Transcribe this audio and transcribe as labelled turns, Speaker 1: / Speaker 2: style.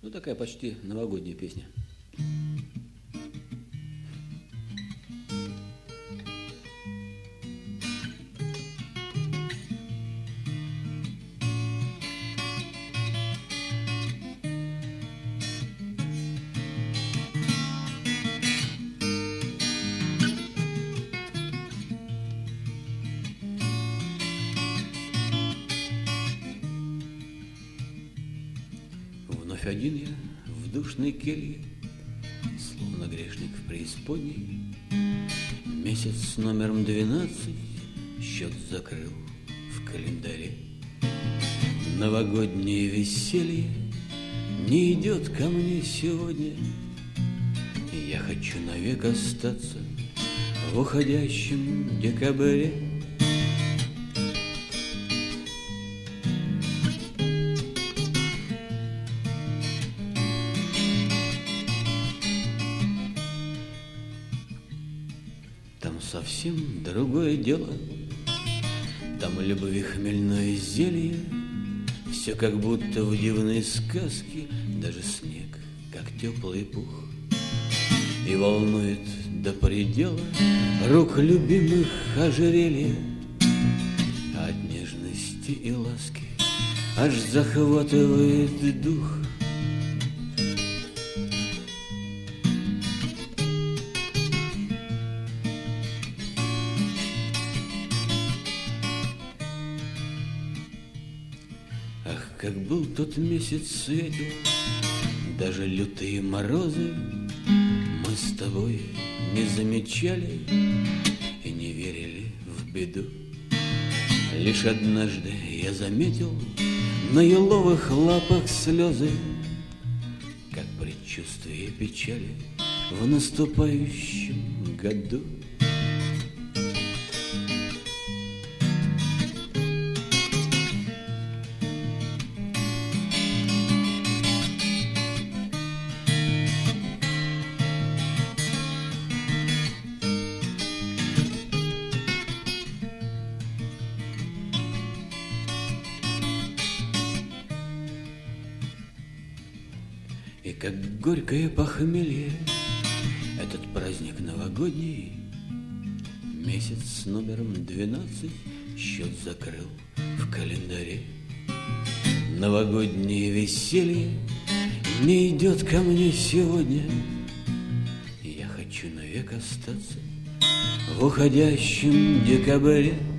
Speaker 1: Ну, такая почти новогодняя песня. Вновь один я в душной келье, словно грешник в преисподней. Месяц с номером 12 счет закрыл в календаре. Новогоднее веселье не идет ко мне сегодня. Я хочу навек остаться в уходящем декабре. Там совсем другое дело, там любви хмельное зелье, все как будто в дивной сказке, даже снег, как теплый пух, и волнует до предела рук любимых ожерелье. А от нежности и ласки аж захватывает дух. Ах, как был тот месяц светел, даже лютые морозы мы с тобой не замечали и не верили в беду. Лишь однажды я заметил на еловых лапах слезы, как предчувствие печали в наступающем году. И как горькое похмелье этот праздник новогодний, месяц с номером 12 счет закрыл в календаре. Новогоднее веселье не идет ко мне сегодня. Я хочу навек остаться в уходящем декабре.